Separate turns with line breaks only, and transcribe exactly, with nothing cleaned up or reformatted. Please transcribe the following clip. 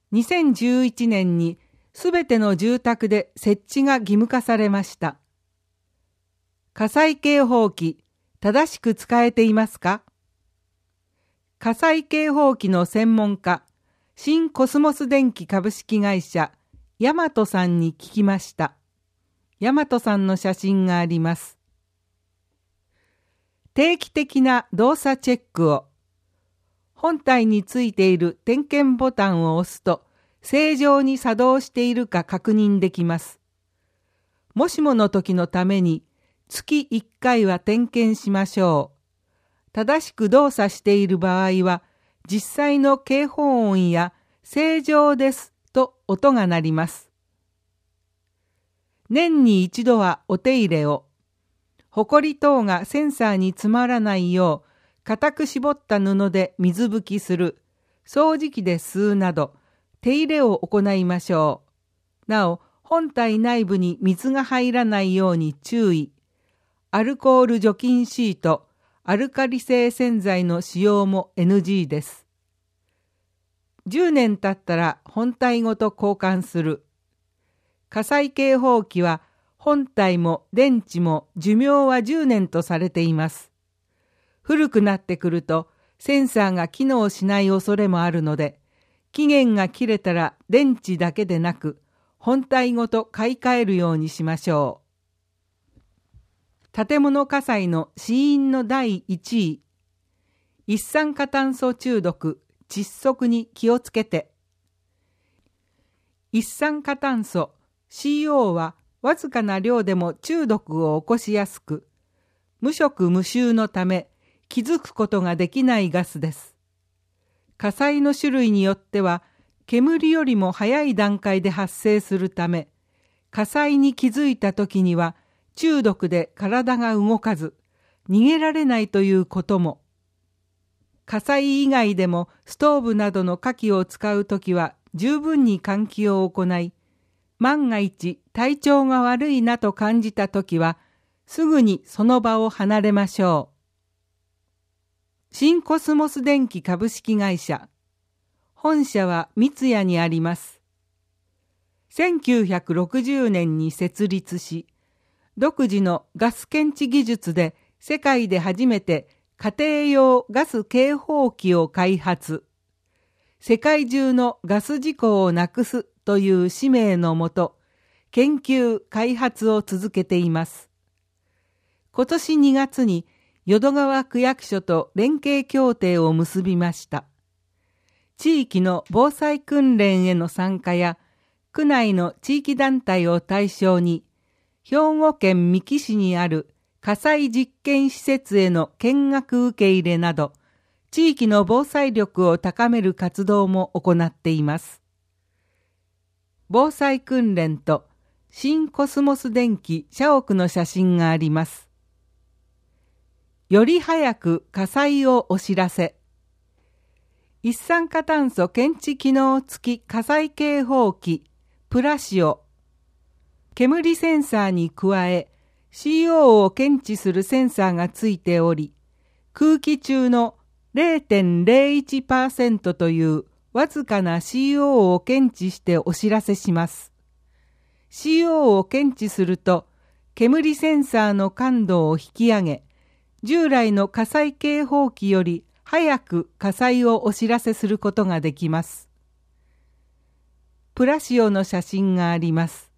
にせんじゅういちねんにすべての住宅で設置が義務化されました。火災警報器、正しく使えていますか？火災警報器の専門家、新コスモス電機株式会社、大和さんに聞きました。大和さんの写真があります。定期的な動作チェックを。本体についている点検ボタンを押すと、正常に作動しているか確認できます。もしもの時のために、月いっかいは点検しましょう。正しく動作している場合は、実際の警報音や正常ですと音が鳴ります。年に一度はお手入れを。ほこり等がセンサーに詰まらないよう、固く絞った布で水拭きする、掃除機で吸うなど、手入れを行いましょう。なお、本体内部に水が入らないように注意。アルコール除菌シート、アルカリ性洗剤の使用も エヌジー です。じゅうねん経ったら本体ごと交換する。火災警報器は本体も電池も寿命はじゅうねんとされています。古くなってくるとセンサーが機能しない恐れもあるので、期限が切れたら電池だけでなく本体ごと買い替えるようにしましょう。建物火災の死因のだいいちい。一酸化炭素中毒、窒息に気をつけて。一酸化炭素 シーオー はわずかな量でも中毒を起こしやすく、無色無臭のため気づくことができないガスです。火災の種類によっては煙よりも早い段階で発生するため、火災に気づいた時には中毒で体が動かず、逃げられないということも。火災以外でもストーブなどの火器を使うときは十分に換気を行い、万が一体調が悪いなと感じたときは、すぐにその場を離れましょう。新コスモス電機株式会社。本社は三ツ谷にあります。せんきゅうひゃくろくじゅうねんに設立し、独自のガス検知技術で世界で初めて家庭用ガス警報器を開発。世界中のガス事故をなくすという使命のもと、研究・開発を続けています。今年にがつに淀川区役所と連携協定を結びました。地域の防災訓練への参加や、区内の地域団体を対象に、兵庫県三木市にある火災実験施設への見学受け入れなど、地域の防災力を高める活動も行っています。防災訓練と新コスモス電機社屋の写真があります。より早く火災をお知らせ。一酸化炭素検知機能付き火災警報器プラシオ。煙センサーに加え シーオー を検知するセンサーがついており、空気中の ゼロてんゼロいちパーセント というわずかな シーオー を検知してお知らせします。シーオー を検知すると煙センサーの感度を引き上げ、従来の火災警報器より早く火災をお知らせすることができます。プラシオの写真があります。